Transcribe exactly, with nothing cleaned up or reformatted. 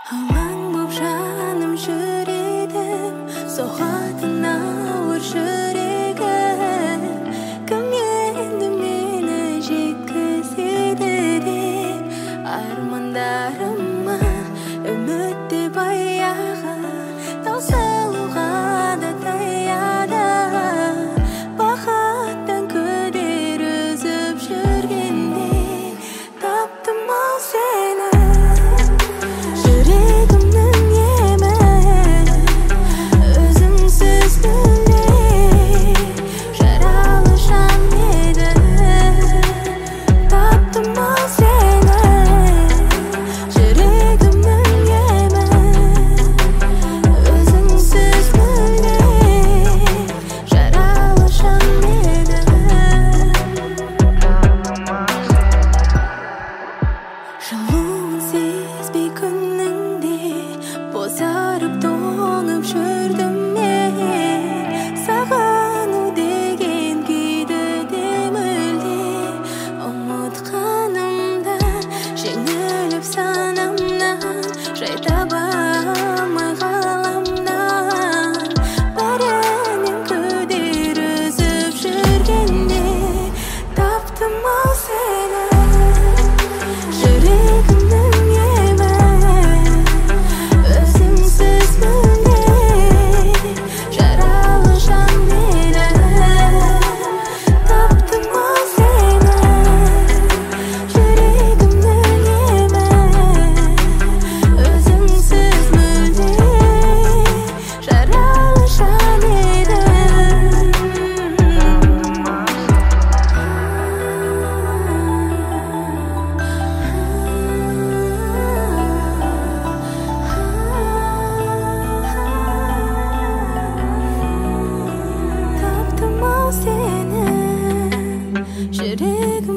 Aman bu canım şeridim, soğatın ağır şerigim. Kim yendi meni jetkizedi armanlarıma, ümitti bayağı tausauğa da tayada. Bakattan köder üzüp жүргенде taptım al seni. Жылуынсыз bir күніңде бозарып тоңып жүрдім мен. Сағыну деген күйді де мүлде ұмытқанымда, жеңіліп санамнан жай таба алмай ғаламнан. Бәрінен көдер үзіп жүргенде таптым ау сені. Жүрегім